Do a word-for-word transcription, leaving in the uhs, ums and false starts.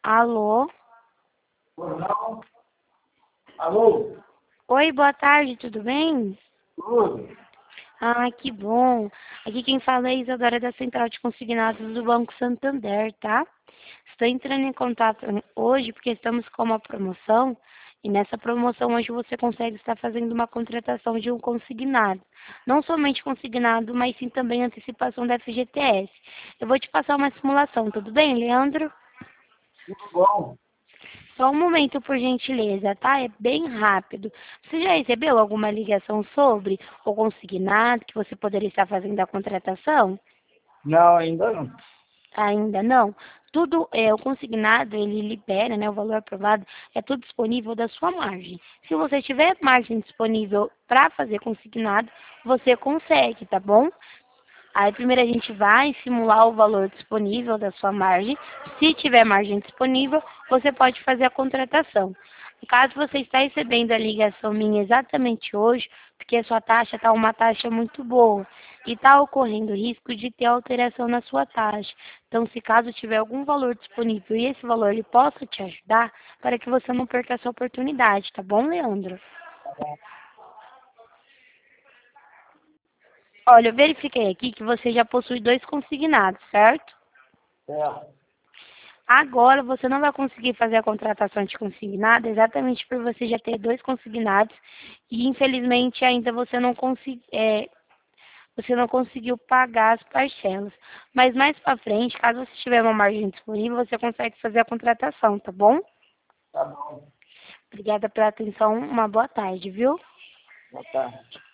Alô? Não. Alô? Oi, boa tarde, tudo bem? Tudo? Ah, que bom. Aqui quem fala é a Isadora da Central de Consignados do Banco Santander, tá? Estou entrando em contato hoje porque estamos com uma promoção e nessa promoção hoje você consegue estar fazendo uma contratação de um consignado. Não somente consignado, mas sim também antecipação da F G T S. Eu vou te passar uma simulação, tudo bem, Leandro? Tudo bom? Só um momento, por gentileza, tá? É bem rápido. Você já recebeu alguma ligação sobre o consignado que você poderia estar fazendo a contratação? Não, ainda não. Ainda não? Tudo, é, o consignado, ele libera, né, o valor aprovado, é tudo disponível da sua margem. Se você tiver margem disponível para fazer consignado, você consegue, tá bom? Aí primeiro a gente vai simular o valor disponível da sua margem. Se tiver margem disponível, você pode fazer a contratação. Caso você está recebendo a ligação minha exatamente hoje, porque a sua taxa está uma taxa muito boa e está ocorrendo risco de ter alteração na sua taxa. Então, se caso tiver algum valor disponível e esse valor ele possa te ajudar, para que você não perca essa oportunidade, tá bom, Leandro? Olha, eu verifiquei aqui que você já possui dois consignados, certo? Certo. Agora você não vai conseguir fazer a contratação de consignado exatamente por você já ter dois consignados e infelizmente ainda você não consegui, é, você não conseguiu pagar as parcelas. Mas mais para frente, caso você tiver uma margem disponível, você consegue fazer a contratação, tá bom? Tá bom. Obrigada pela atenção, uma boa tarde, viu? Boa tarde.